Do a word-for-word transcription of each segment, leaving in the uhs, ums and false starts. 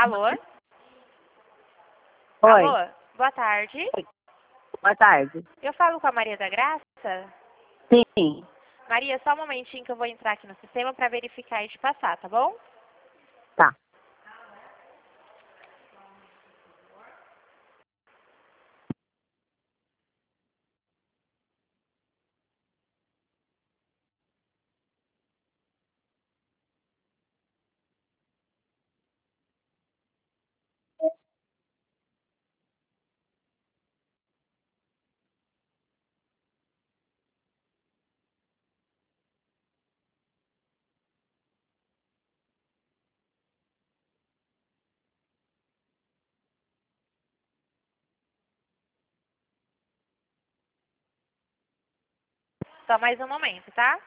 Alô? Oi. Alô? Boa tarde. Oi. Boa tarde. Eu falo com a Maria da Graça? Sim. Maria, só um momentinho que eu vou entrar aqui no sistema para verificar e te passar, tá bom? Tá. Só mais um momento, tá?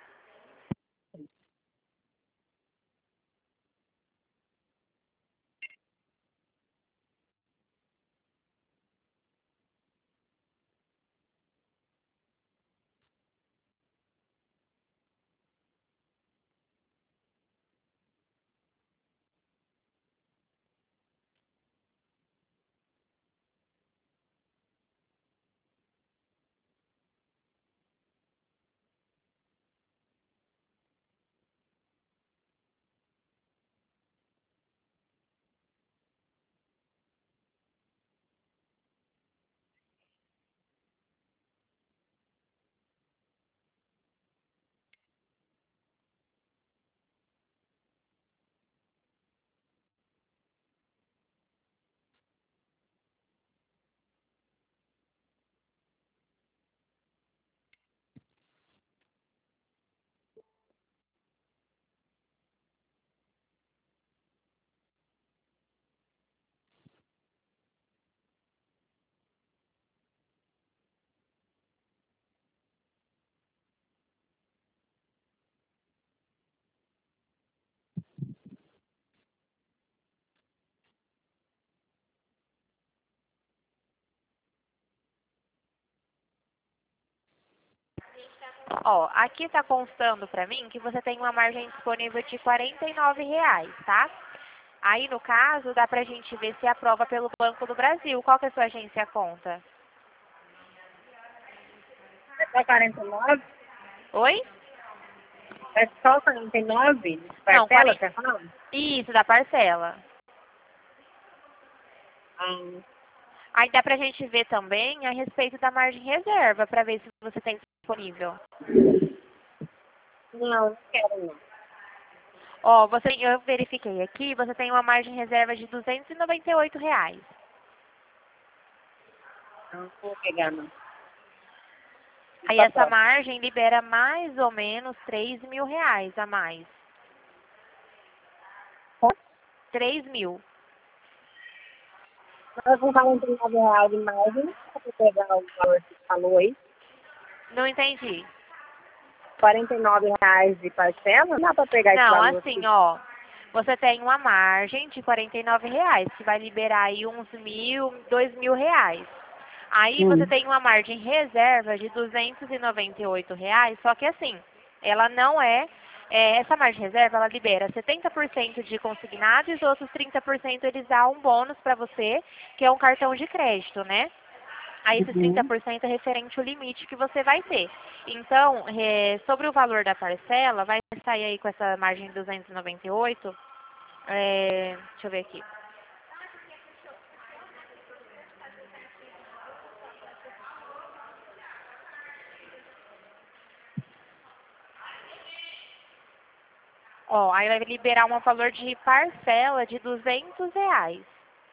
Ó, aqui tá constando pra mim que você tem uma margem disponível de quarenta e nove reais, tá? Aí, no caso, dá pra gente ver se aprova pelo Banco do Brasil. Qual que é a sua agência conta? É só quarenta e nove? Oi? É só quarenta e nove? Não, Parcela, quarenta... você fala? Isso, da parcela. Ah, Aí dá pra gente ver também a respeito da margem reserva, pra ver se você tem disponível. não, não quero não. Ó, você, eu verifiquei aqui, você tem uma margem reserva de duzentos e noventa e oito reais. Não vou pegar não. Aí Só essa próximo. margem libera mais ou menos três mil reais a mais. três mil. Nós vamos dar um trinta e nove reais de margem para pegar o valor que você falou aí. Não entendi. quarenta e nove reais de parcela, não dá para pegar esse Não, valor assim, aqui. ó. Você tem uma margem de quarenta e nove reais, que vai liberar aí uns mil, dois mil reais. Aí você Hum. tem uma margem reserva de duzentos e noventa e oito reais, só que assim, ela não é, é, essa margem reserva, ela libera setenta por cento de consignado e os outros trinta por cento eles dão um bônus para você, que é um cartão de crédito, né? Aí esses trinta Uhum. por cento é referente ao limite que você vai ter. Então, é, sobre o valor da parcela, vai sair aí com essa margem de duzentos e noventa e oito, é, deixa eu ver aqui. Ó, aí vai liberar um valor de parcela de duzentos reais.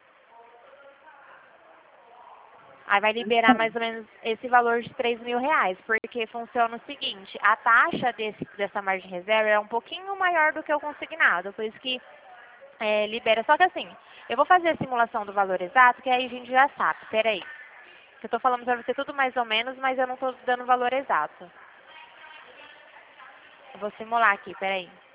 Aí vai liberar mais ou menos esse valor de três mil reais, porque funciona o seguinte, a taxa desse, dessa margem de reserva é um pouquinho maior do que o consignado, por isso que é, libera. Só que assim, eu vou fazer a simulação do valor exato, que aí a gente já sabe. Peraí. Eu estou falando para você tudo mais ou menos, mas eu não estou dando o valor exato. Eu vou simular aqui, peraí.